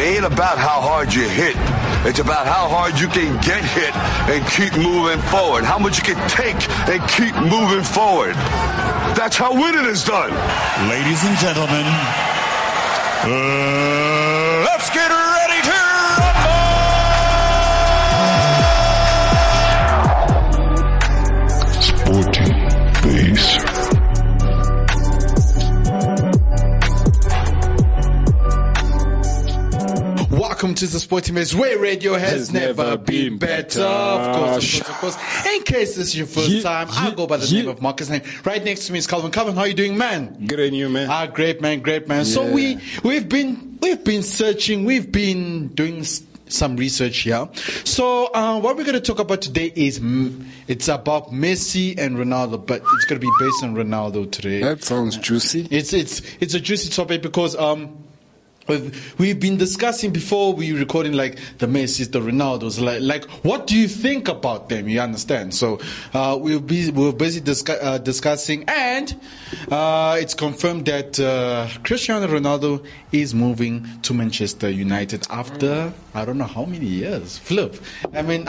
ain't about how hard you hit. It's about how hard you can get hit and keep moving forward. How much you can take and keep moving forward. That's how winning is done. Ladies and gentlemen, let's get ready to rumble! Sporty Base. Welcome to the Sporty Base, where radio has never been better. Of course. In case this is your first time, I'll go by the name of Marcus. Right next to me is Calvin. Calvin, how are you doing, man? Good and you, man. Great, man. Yeah. So we've been searching, we've been doing some research here. So what we're going to talk about today is it's about Messi and Ronaldo, but it's going to be based on Ronaldo today. That sounds juicy. It's a juicy topic because we've been discussing before we recording like the Messis, the Ronaldos, like what do you think about them? You understand? So we're busy discussing, and it's confirmed that Cristiano Ronaldo is moving to Manchester United after I don't know how many years. Flip. I mean,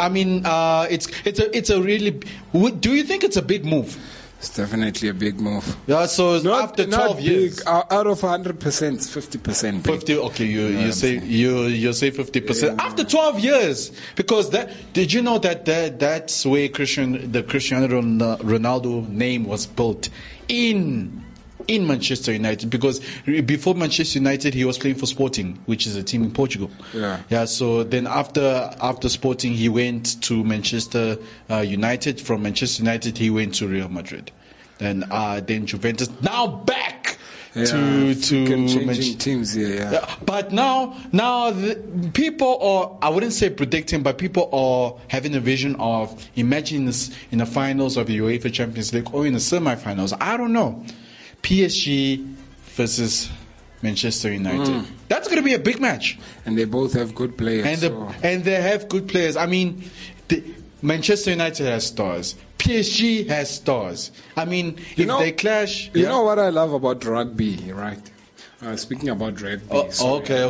it's a really. Do you think it's a big move? It's definitely a big move. Yeah, so after 12 years, out of 100%, 50%. 50. Okay, you say 50%. Yeah. After 12 years, because did you know that's where the Cristiano Ronaldo name was built in Manchester United, because before Manchester United he was playing for Sporting, which is a team in Portugal. Yeah. So then after Sporting he went to Manchester United. From Manchester United he went to Real Madrid, and then Juventus. Now back to changing teams here. Yeah. But now people are, I wouldn't say predicting, but people are having a vision of imagining this in the finals of the UEFA Champions League or in the semi-finals. I don't know. PSG versus Manchester United. That's going to be a big match. And they both have good players. And they have good players. I mean, Manchester United has stars. PSG has stars. I mean, if they clash... You know what I love about rugby, right? Speaking about rugby. Okay.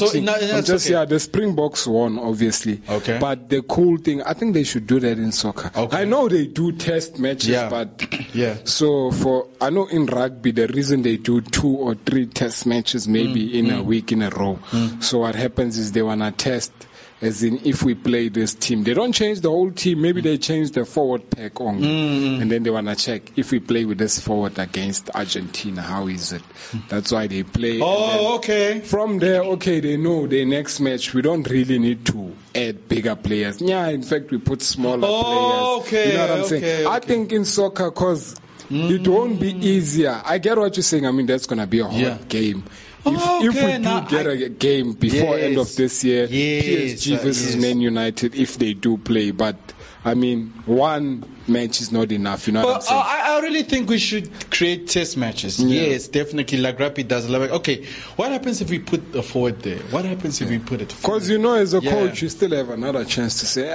The Springboks won, obviously. Okay. But the cool thing, I think they should do that in soccer. Okay. I know they do test matches, but so I know in rugby the reason they do 2 or 3 test matches maybe in a week in a row. So what happens is they wanna test. As in, if we play this team, they don't change the whole team. Maybe they change the forward pack only. And then they want to check if we play with this forward against Argentina, how is it? That's why they play. Okay. From there, they know the next match, we don't really need to add bigger players. Yeah, in fact, we put smaller players. Okay. You know what I'm saying? I think in soccer, because it won't be easier. I get what you're saying. I mean, that's going to be a hard game. If we do get a game before end of this year, PSG versus Man United, if they do play, but I mean, one match is not enough. You know what I'm saying? I really think we should create test matches. Yes, definitely, like Rapid does. Okay, what happens if we put a forward there? What happens if we put it forward? Because as a coach, you still have another chance to say,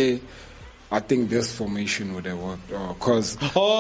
I think this formation would have worked.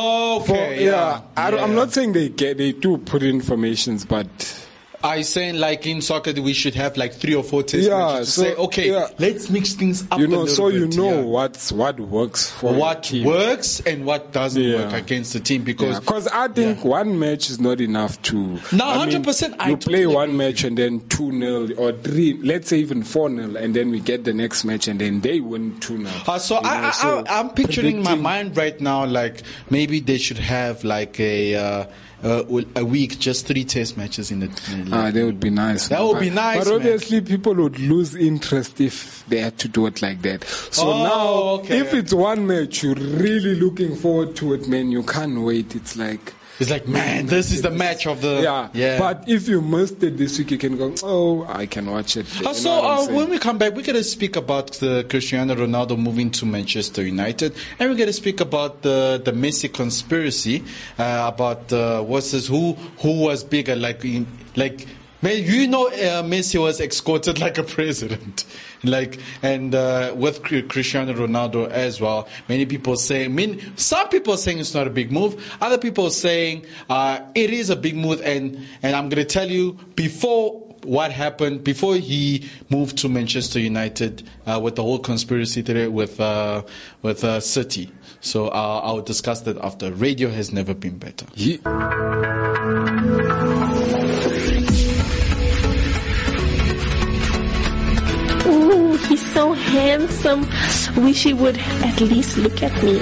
I'm not saying they do put in formations, but Are you saying like in soccer that we should have like 3 or 4 test matches to say, let's mix things up a little bit. What works for what works and what doesn't work against the team, because I think one match is not enough to. No, 100%. You play one match and then 2-0 or 3, let's say even 4-0, and then we get the next match and then they win 2-0. I'm picturing in my mind right now, like maybe they should have like a week, just 3 test matches in the league. That would be nice. That would be nice. But obviously, people would lose interest if they had to do it like that. So if it's one match, you're really looking forward to it, man. You can't wait. It's like, man, this is the match of the... Yeah. But if you missed it this week, you can go, I can watch it. When we come back, we're going to speak about the Cristiano Ronaldo moving to Manchester United. And we're going to speak about the Messi conspiracy, about who was bigger, Messi was escorted like a president, with Cristiano Ronaldo as well. Many people saying, some people are saying it's not a big move. Other people are saying it is a big move, and I'm going to tell you, before what happened before he moved to Manchester United with the whole conspiracy theory with City. So I'll discuss that after. Radio has never been better. Yeah. Ooh, he's so handsome. Wish he would at least look at me.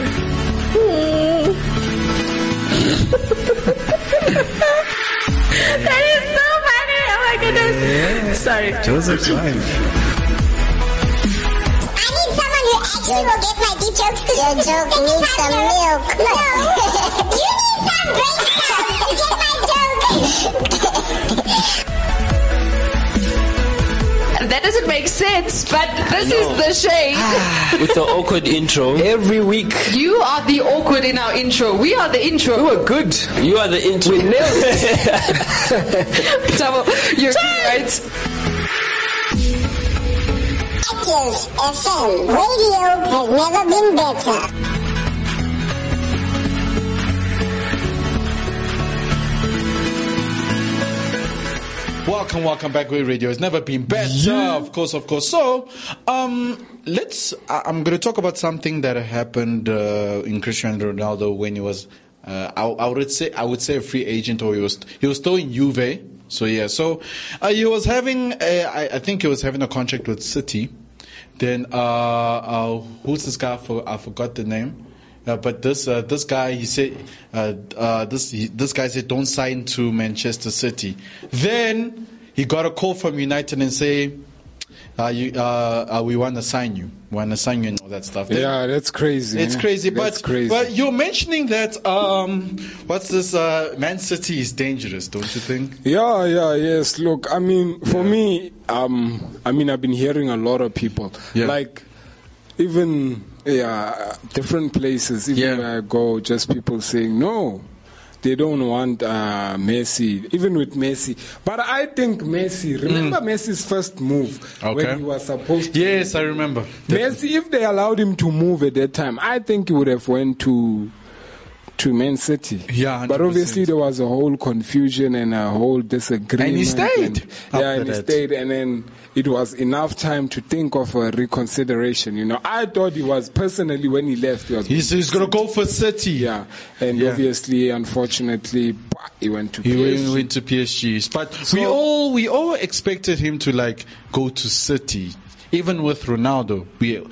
That is so funny. Oh my goodness. Yeah. Sorry. Joseph's fine. I need someone who actually will get my deep jokes. Your joke needs some milk. No. You need some great stuff to get my joke. That doesn't make sense, but this is the shade. With the awkward intro. Every week. You are the awkward in our intro. We are the intro. You were good. You are the intro. We nailed it. Tamo, you're right. Active FM. Radio has never been better. Welcome back. Way Radio has never been better. Yeah. Of course. So, I'm going to talk about something that happened in Cristiano Ronaldo when he was, I would say a free agent, or he was still in Juve. So yeah. So he was having, I think he was having a contract with City. Then who's this guy? I forgot the name. But this guy, he said, this guy said, don't sign to Manchester City. Then he got a call from United and say, we want to sign you. We want to sign you and all that stuff. Yeah, that's crazy. It's crazy. That's crazy. But you're mentioning that, what's this, Man City is dangerous, don't you think? Yes. Look, I mean, for me, I've been hearing a lot of people, like, even different places, even where I go, just people saying no, they don't want Messi, even with Messi. But I think Messi, remember Messi's first move when he was supposed to? Yes, I remember. Messi, if they allowed him to move at that time, I think he would have went to Man City. Yeah, 100%. But obviously there was a whole confusion and a whole disagreement. And he stayed. And he stayed, and then it was enough time to think of a reconsideration. You know, I thought he was, personally, when he left, he's going to go for City. Yeah, and obviously, unfortunately, he went to PSG. He went to PSG. But so, we all expected him to go to City. Even with Ronaldo,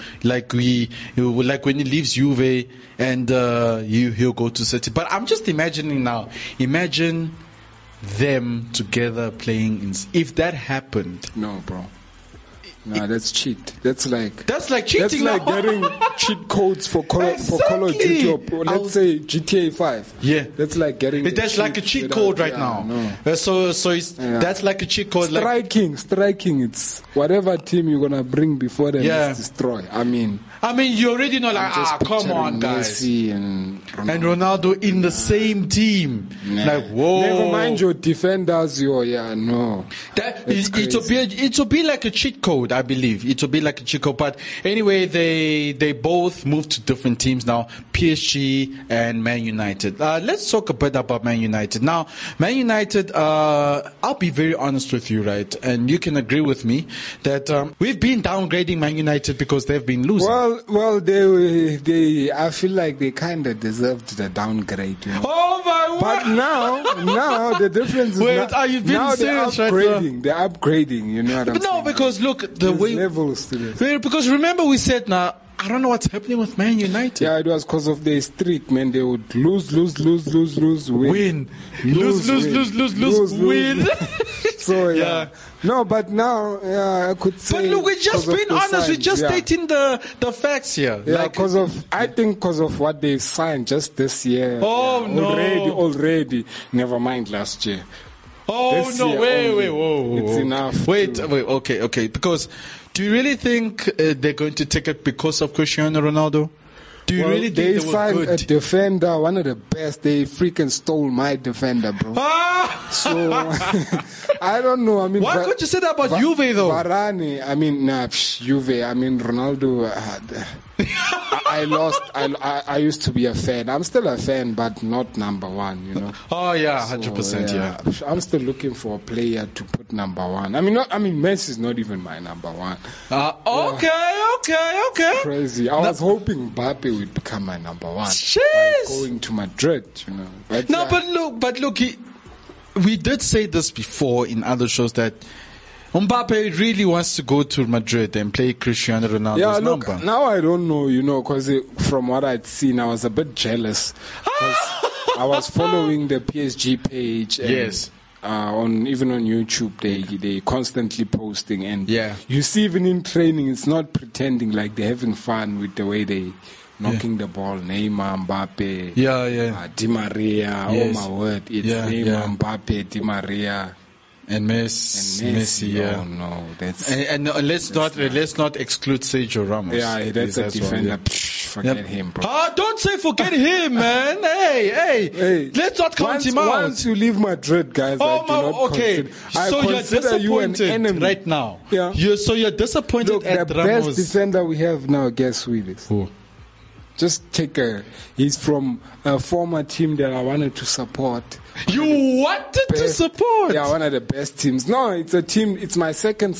when he leaves Juve and he'll go to City. But I'm just imagining now. Imagine them together playing. If that happened, no, bro. No, that's cheat. That's like cheating. That's like getting cheat codes for Call of Duty. Let's say GTA 5. Yeah, that's like getting. That's like a cheat code right now. No. So that's like a cheat code. Striking. It's whatever team you're gonna bring before them is destroy. I mean, you already know. Come on, guys. Messi and Ronaldo in the same team. Nah. Whoa. Never mind your defenders. No. It will be like a cheat code. I believe it will be like a cheat code. But anyway, they both moved to different teams now, PSG and Man United. Let's talk a bit about Man United. Now, Man United, I'll be very honest with you, right? And you can agree with me that we've been downgrading Man United because they've been losing. Well, they I feel like they kind of deserved the downgrade. You know? Oh my word! But now the difference is are you being now serious they're upgrading. They're upgrading. You know what I'm saying? No, because look, the way levels to this. Because remember we said now. I don't know what's happening with Man United. Yeah, it was because of their streak, man. They would lose, win. Lose, win. So, yeah. No, but now, I could say. But look, we're just being honest. We're just stating the facts here. Yeah, I think because of what they've signed just this year. Oh, no. Already. Never mind last year. Oh, this no, wait, whoa. It's enough. Wait, okay. Because do you really think they're going to take it because of Cristiano Ronaldo? Do you really think they signed good? A defender, one of the best. They freaking stole my defender, bro. So I don't know. I mean, why could you say that about Juve though? Varane. I mean, Juve. I mean, Ronaldo. I lost. I used to be a fan. I'm still a fan, but not number one. You know. Oh yeah, 100%. Yeah. I'm still looking for a player to put number one. I mean, Messi is not even my number one. Okay. Crazy. I was hoping Mbappe would become my number one. Jeez. By going to Madrid, you know. But look, we did say this before in other shows that Mbappe really wants to go to Madrid and play Cristiano Ronaldo's number. Now I don't know, you know, because from what I'd seen, I was a bit jealous. Because I was following the PSG page. And yes. Even on YouTube, they constantly posting, and yeah. You see even in training, it's not pretending, like they're having fun with the way they knocking the ball. Neymar, Mbappe, Di Maria. Yes. Oh my word, it's Neymar, Mbappe, Di Maria. And Messi, yeah. No, that's and let's not exclude Sergio Ramos. Yeah, that's a defender. Well, forget him, bro. Don't say forget him, man. Hey, let's not count him out. Once you leave Madrid, guys, I consider you an enemy right now. Yeah. You're disappointed. Look, at the Ramos. best defender we have now, guess who it is? Who? Just he's from a former team that I wanted to support. You wanted to support? Yeah, one of the best teams. No, it's a team. It's my second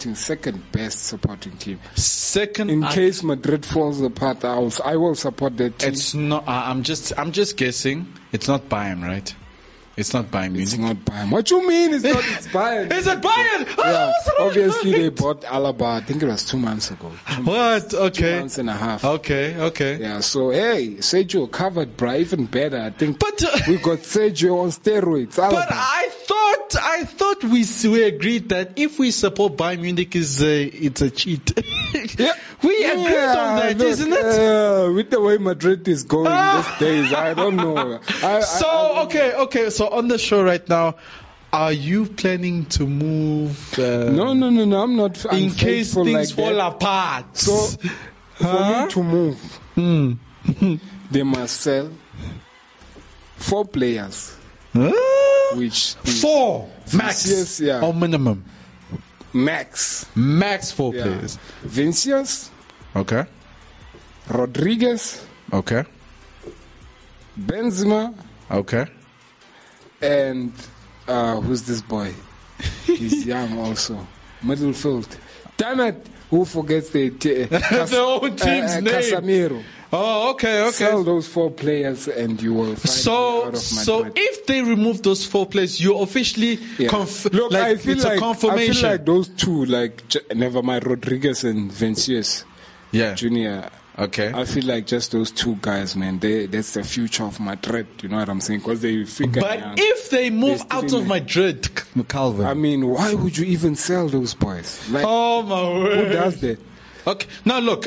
best supporting team. In case Madrid falls apart, I will support that team. It's not. I'm just guessing. It's not Bayern, right? It's not Bayern Munich. It's not Bayern. What you mean? It's not. It's Bayern. Is it Bayern? Yeah. Obviously, they bought Alaba. I think it was 2 months ago. What? Okay. 2 months and a half. Okay. Yeah. So hey, Sergio covered, bro. Even better, I think. But we got Sergio on steroids. Alaba. But I thought we agreed that if we support Bayern Munich, it's a cheat. Yeah. We agreed on that, isn't it? With the way Madrid is going these days, I don't know. Okay. So on the show right now, are you planning to move? No. I'm not. In case things fall apart. So for me to move, they must sell 4 players. Which is 4 max, Vinicius, or minimum? Max 4 players. Vinicius. Okay. Rodriguez. Okay. Benzema. Okay. And who's this boy? He's young also. Midfield. Damn it! Who forgets the own team's name? Casemiro. Oh, okay. Sell those 4 players and you will find me out of Madrid. So if they remove those 4 players, you officially Look, I feel like those 2, never mind Rodriguez and Vinicius Junior. Okay. I feel like just those 2 guys, man, that's the future of Madrid. You know what I'm saying? Because they figure. But if they move out of Madrid, Calvin. I mean, why would you even sell those boys? Oh my word! Who does that? Okay. Now look.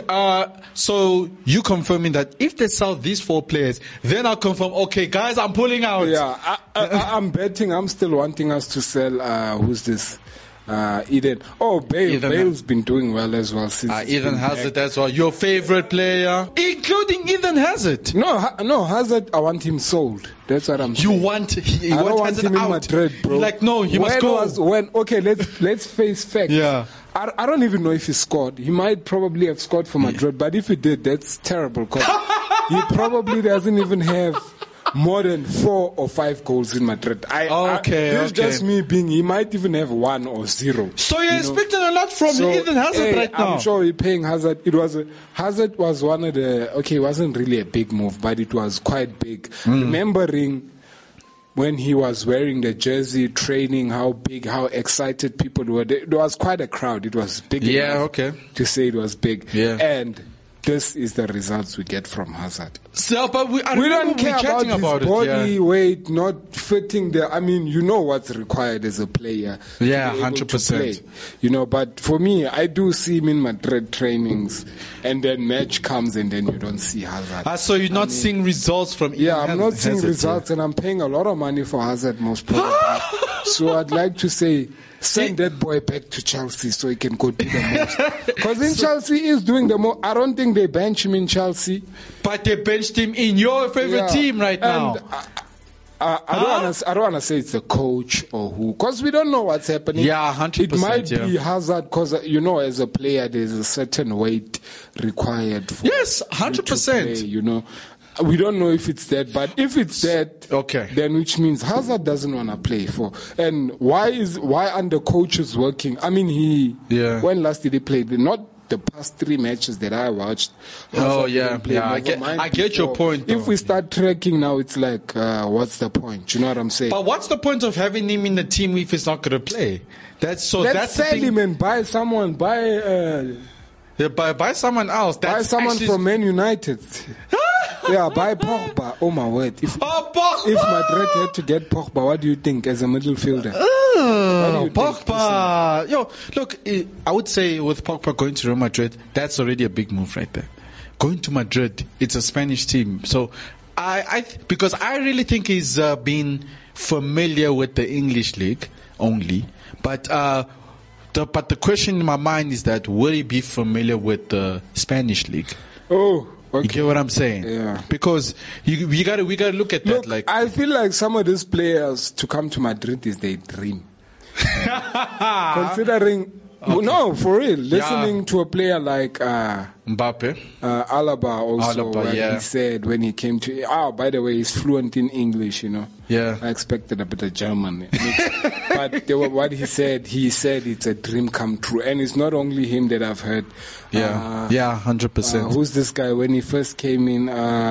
So you confirming that if they sell these 4 players, then I'll confirm. Okay, guys, I'm pulling out. Yeah, I'm betting. I'm still wanting us to sell. Who's this? Eden. Oh, Bale. Bale's been doing well as well since. Eden Hazard as well. Your favorite player, including Eden Hazard. No, Hazard. I want him sold. That's what I'm saying. You want? I don't want him in Madrid, bro. No, he must go. Okay, let's face facts. Yeah. I don't even know if he scored. He might probably have scored for Madrid, but if he did, that's terrible. Cause he probably doesn't even have more than 4 or 5 goals in Madrid. This is just me being. He might even have 1 or 0. So you're expecting a lot from Eden Hazard right now. I'm sure you're paying Hazard. Hazard was one of the. Okay, it wasn't really a big move, but it was quite big. Remembering when he was wearing the jersey, training, how excited people were. There was quite a crowd. It was big. Yeah, okay. To say it was big. Yeah. And this is the results we get from Hazard. So, but we don't care about his body it, weight not fitting the. I mean, you know what's required as a player. Yeah, 100%. You know, but for me, I do see him in Madrid trainings, and then match comes, and then you don't see Hazard. So you're not seeing results from? I'm not seeing results, and I'm paying a lot of money for Hazard most probably. So I'd like to say, send that boy back to Chelsea so he can go do the most. Because in Chelsea, he's doing the most. I don't think they bench him in Chelsea. But they benched him in your favorite team right now. I don't want to say it's the coach or who, because we don't know what's happening. Yeah, 100%. It might be Hazard, because as a player, there's a certain weight required. For 100%. We don't know if it's that, but if it's that, okay, then which means Hazard doesn't want to play for. And why aren't the coaches working? I mean, when last did he play? Not the past 3 matches that I watched. I get your point. If we start tracking now, it's like, what's the point? You know what I'm saying? But what's the point of having him in the team if he's not going to play? That's sell him and buy someone. Buy someone else. Buy someone from Man United. Buy Pogba. Oh my word! If Madrid had to get Pogba, what do you think as a midfielder? Pogba. Look, I would say with Pogba going to Real Madrid, that's already a big move right there. Going to Madrid, it's a Spanish team, so because I really think he's been familiar with the English league only, but the question in my mind is that will he be familiar with the Spanish league? Oh. Okay. You get what I'm saying? Yeah. Because we gotta look at that. Like, I feel like some of these players to come to Madrid is their dream. Considering, no, for real. Listening to a player like Mbappe, Alaba also, he said when he came to. By the way, he's fluent in English. Yeah. I expected a bit of German, but what he said it's a dream come true, and it's not only him that I've heard. 100%. Who's this guy? When he first came in,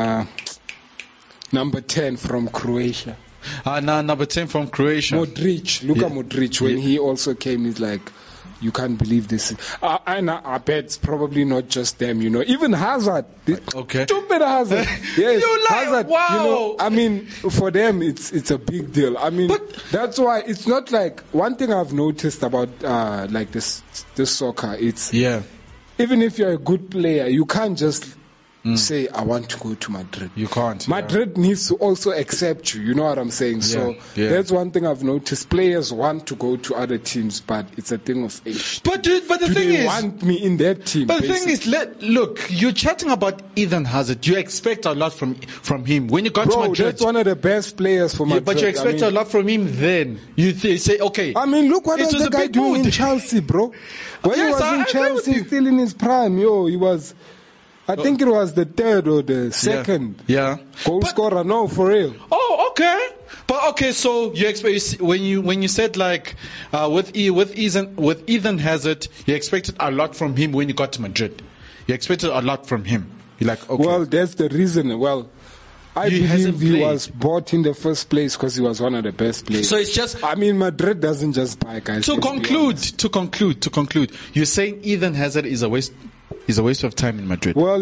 number 10 from Croatia. Number 10 from Croatia. Luka Modric. When he also came, he's like, you can't believe this. And I bet it's probably not just them, Even Hazard. Okay. Stupid Hazard. Yes, Hazard. Wow. I mean, for them, it's a big deal. I mean, that's why it's not like one thing I've noticed about like this soccer. It's even if you're a good player, you can't just say, I want to go to Madrid. You can't. Madrid needs to also accept you. You know what I'm saying? So that's one thing I've noticed. Players want to go to other teams, but it's a thing of age. But the thing is, they want me in that team. But the thing is, look, you're chatting about Eden Hazard. You expect a lot from him when you got to Madrid. That's one of the best players for Madrid. But you expect a lot from him. Then you say, okay. I mean, look what was the guy doing in Chelsea, bro. When he was in Chelsea, still in his prime, he was. I think it was the 3rd or the 2nd goal scorer. No, for real. Oh, okay. But okay, so you expect when you said like with Eden Hazard, you expected a lot from him when you got to Madrid. You expected a lot from him. You're like, okay. Well, that's the reason. Well, I believe he was bought in the first place because he was one of the best players. So it's just. I mean, Madrid doesn't just buy guys. To conclude, you're saying Eden Hazard is a waste. Is a waste of time in Madrid. Well,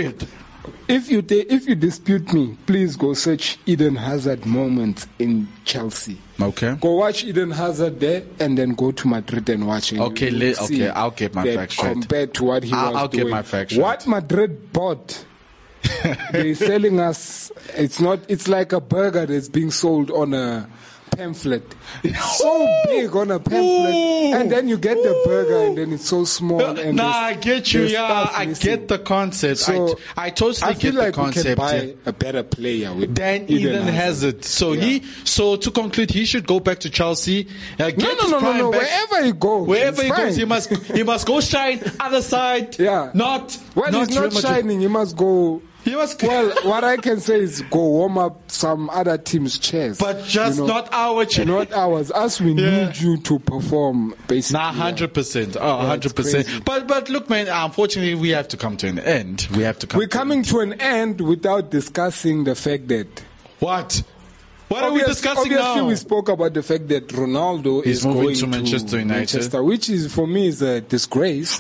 if you dispute me, please go search Eden Hazard moments in Chelsea. Okay. Go watch Eden Hazard there, and then go to Madrid and watch him. Okay, I'll get my facts straight. Compared to what he was doing. I'll get my facts straight. What Madrid bought, they're selling us. It's like a burger that's being sold on a pamphlet. It's so big on a pamphlet, and then you get the burger, and then it's so small. And I get you. Yeah, I get the concept. So I totally get the concept. We can buy a better player than Eden Hazard. So So to conclude, he should go back to Chelsea. No. Wherever he goes, he must go shine other side. Yeah. He's not shining. He must go. Well, what I can say is go warm up some other team's chairs. But just not our chair. Not ours. Us, we need you to perform, basically. 100%. 100%. But look, man, unfortunately, we have to come to an end. We're coming to an end without discussing the fact that... What are we discussing now? Obviously, we spoke about the fact that Ronaldo is moving going to Manchester United. Which is, for me, is a disgrace.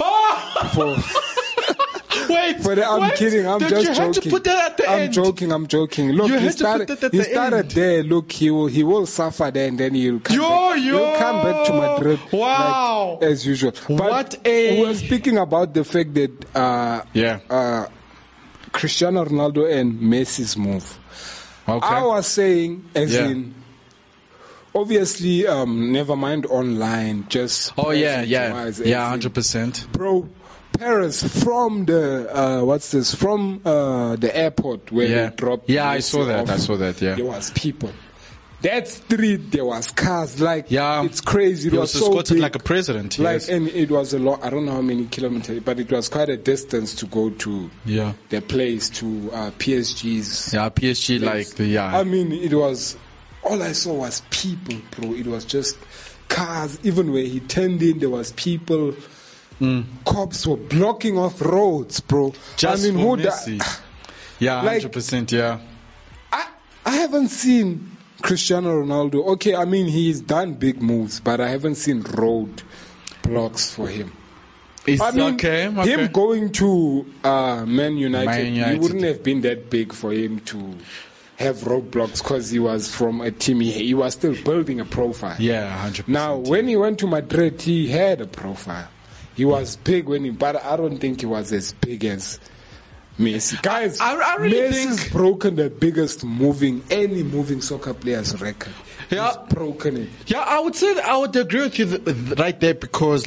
I'm kidding. I'm just joking. To put that at the end. I'm joking. Look, he started there. Look, he will suffer there, and then he'll come back. He'll come back to Madrid. Wow. Like, as usual. But we were speaking about the fact that Cristiano Ronaldo and Messi's move. Okay. I was saying, in obviously, never mind online, just 100%, bro. Paris from the the airport where they dropped. I saw that. Yeah, there was people that street, there was cars. Like, it's crazy. It he was so escorted big. like a president. Like, Yes. and it was a lot. I don't know how many kilometers, but it was quite a distance to go to the place, to PSG's. Yeah, PSG, place. I mean, it was, all I saw was people, bro. It was just cars. Even where he turned in, there was people. Cops were blocking off roads, bro. Just I mean, for who Messi. Yeah, 100%, yeah. I haven't seen Cristiano Ronaldo. Okay, I mean, he's done big moves, but I haven't seen road blocks for him. I mean, him going to Man United, he wouldn't have been that big for him to have roadblocks because he was from a team. He was still building a profile. Yeah, 100%. Now, when he went to Madrid, he had a profile. He was big but I don't think he was as big as Messi. Guys, I really Messi's broken the biggest any moving soccer player's record. Yeah. He's broken it. Yeah, I would agree with you right there because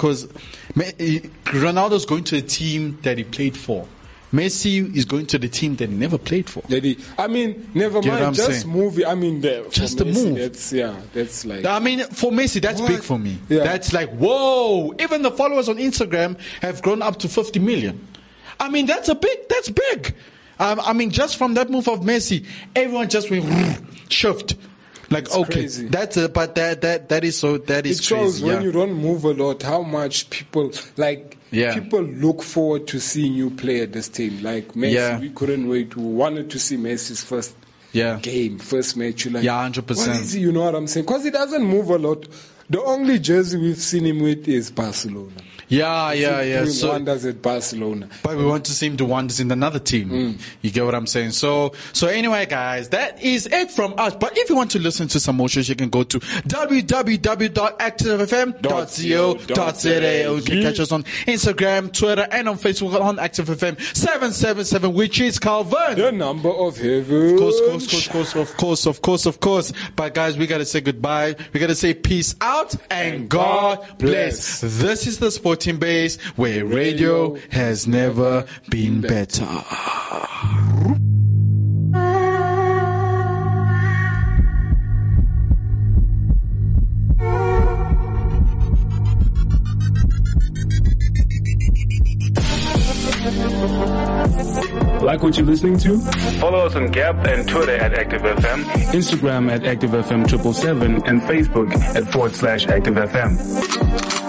Ronaldo's going to a team that he played for. Messi is going to the team that he never played for. I mean, never mind. Just move. I mean, just the move. That's like. I mean, for Messi, that's big for me. Yeah. That's like, whoa! Even the followers on Instagram have grown up to 50 million. I mean, that's big. I mean, just from that move of Messi, everyone just went shift. Like, it's okay, crazy. But that is so. That is crazy. It shows when you don't move a lot how much people people look forward to seeing you play at this team. Like Messi, we couldn't wait. We wanted to see Messi's first game, first match. You're like, 100%. What is he? You know what I'm saying? Because he doesn't move a lot. The only jersey we've seen him with is Barcelona. Yeah. So wonders at Barcelona, but we want to see him do wonders in another team. You get what I'm saying? So anyway, guys, that is it from us. But if you want to listen to some more shows, you can go to www.activefm.co.za. You can catch us on Instagram, Twitter, and on Facebook on ActiveFM 777, which is Calvin, the number of heaven. Of course. But guys, we gotta say goodbye. We gotta say peace out and God bless. This is the Sporting Base, where radio has never been better. Like what you're listening to? Follow us on Gap and Twitter at ActiveFM, Instagram at ActiveFM777, and Facebook at /ActiveFM.